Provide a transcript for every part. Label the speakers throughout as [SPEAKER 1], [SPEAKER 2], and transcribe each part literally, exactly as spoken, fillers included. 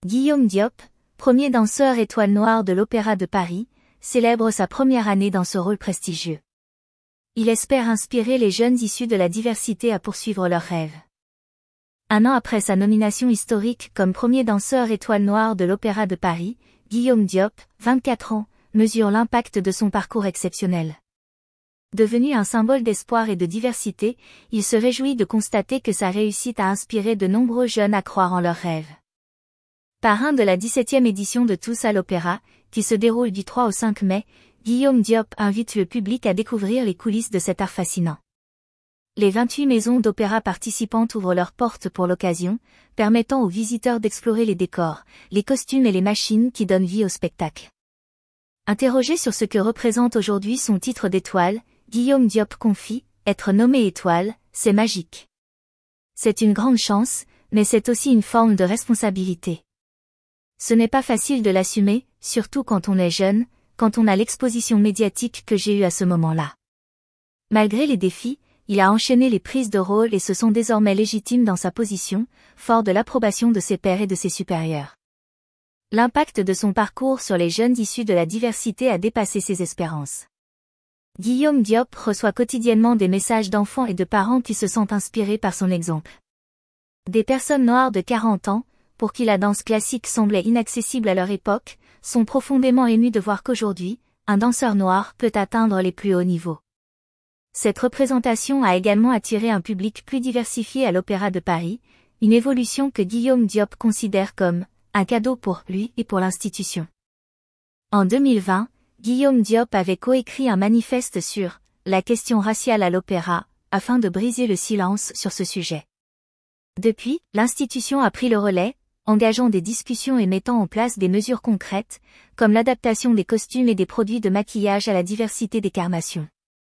[SPEAKER 1] Guillaume Diop, premier danseur étoile noire de l'Opéra de Paris, célèbre sa première année dans ce rôle prestigieux. Il espère inspirer les jeunes issus de la diversité à poursuivre leurs rêves. Un an après sa nomination historique comme premier danseur étoile noire de l'Opéra de Paris, Guillaume Diop, vingt-quatre ans, mesure l'impact de son parcours exceptionnel. Devenu un symbole d'espoir et de diversité, il se réjouit de constater que sa réussite a inspiré de nombreux jeunes à croire en leurs rêves. Parrain de la dix-septième édition de Tous à l'Opéra, qui se déroule du trois au cinq mai, Guillaume Diop invite le public à découvrir les coulisses de cet art fascinant. Les vingt-huit maisons d'opéra participantes ouvrent leurs portes pour l'occasion, permettant aux visiteurs d'explorer les décors, les costumes et les machines qui donnent vie au spectacle. Interrogé sur ce que représente aujourd'hui son titre d'étoile, Guillaume Diop confie « Être nommé étoile, c'est magique. C'est une grande chance, mais c'est aussi une forme de responsabilité. Ce n'est pas facile de l'assumer, surtout quand on est jeune, quand on a l'exposition médiatique que j'ai eue à ce moment-là. Malgré les défis, il a enchaîné les prises de rôle et se sent désormais légitime dans sa position, fort de l'approbation de ses pairs et de ses supérieurs. L'impact de son parcours sur les jeunes issus de la diversité a dépassé ses espérances. Guillaume Diop reçoit quotidiennement des messages d'enfants et de parents qui se sentent inspirés par son exemple. Des personnes noires de quarante ans, pour qui la danse classique semblait inaccessible à leur époque, sont profondément émus de voir qu'aujourd'hui, un danseur noir peut atteindre les plus hauts niveaux. Cette représentation a également attiré un public plus diversifié à l'Opéra de Paris, une évolution que Guillaume Diop considère comme un cadeau pour lui et pour l'institution. En deux mille vingt, Guillaume Diop avait coécrit un manifeste sur la question raciale à l'opéra, afin de briser le silence sur ce sujet. Depuis, l'institution a pris le relais, engageant des discussions et mettant en place des mesures concrètes, comme l'adaptation des costumes et des produits de maquillage à la diversité des carnations.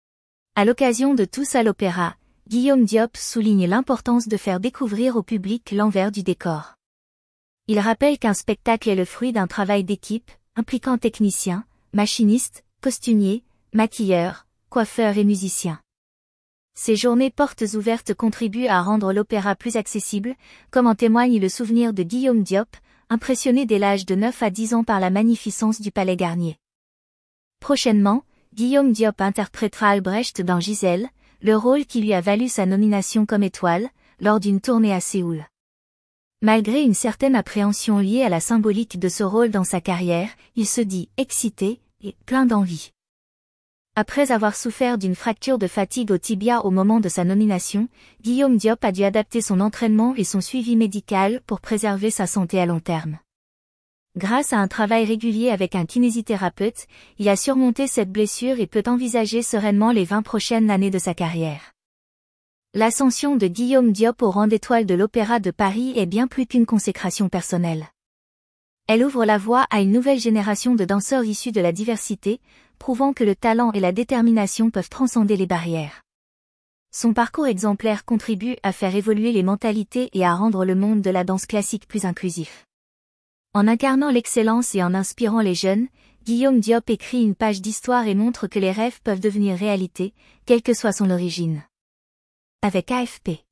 [SPEAKER 1] À l'occasion de Tous à l'Opéra, Guillaume Diop souligne l'importance de faire découvrir au public l'envers du décor. Il rappelle qu'un spectacle est le fruit d'un travail d'équipe, impliquant techniciens, machinistes, costumiers, maquilleurs, coiffeurs et musiciens. Ces journées portes ouvertes contribuent à rendre l'opéra plus accessible, comme en témoigne le souvenir de Guillaume Diop, impressionné dès l'âge de neuf à dix ans par la magnificence du Palais Garnier. Prochainement, Guillaume Diop interprétera Albrecht dans Giselle, le rôle qui lui a valu sa nomination comme étoile, lors d'une tournée à Séoul. Malgré une certaine appréhension liée à la symbolique de ce rôle dans sa carrière, il se dit excité et plein d'envie. Après avoir souffert d'une fracture de fatigue au tibia au moment de sa nomination, Guillaume Diop a dû adapter son entraînement et son suivi médical pour préserver sa santé à long terme. Grâce à un travail régulier avec un kinésithérapeute, il a surmonté cette blessure et peut envisager sereinement les vingt prochaines années de sa carrière. L'ascension de Guillaume Diop au rang d'étoile de l'Opéra de Paris est bien plus qu'une consécration personnelle. Elle ouvre la voie à une nouvelle génération de danseurs issus de la diversité, prouvant que le talent et la détermination peuvent transcender les barrières. Son parcours exemplaire contribue à faire évoluer les mentalités et à rendre le monde de la danse classique plus inclusif. En incarnant l'excellence et en inspirant les jeunes, Guillaume Diop écrit une page d'histoire et montre que les rêves peuvent devenir réalité, quelle que soit son origine. Avec A F P.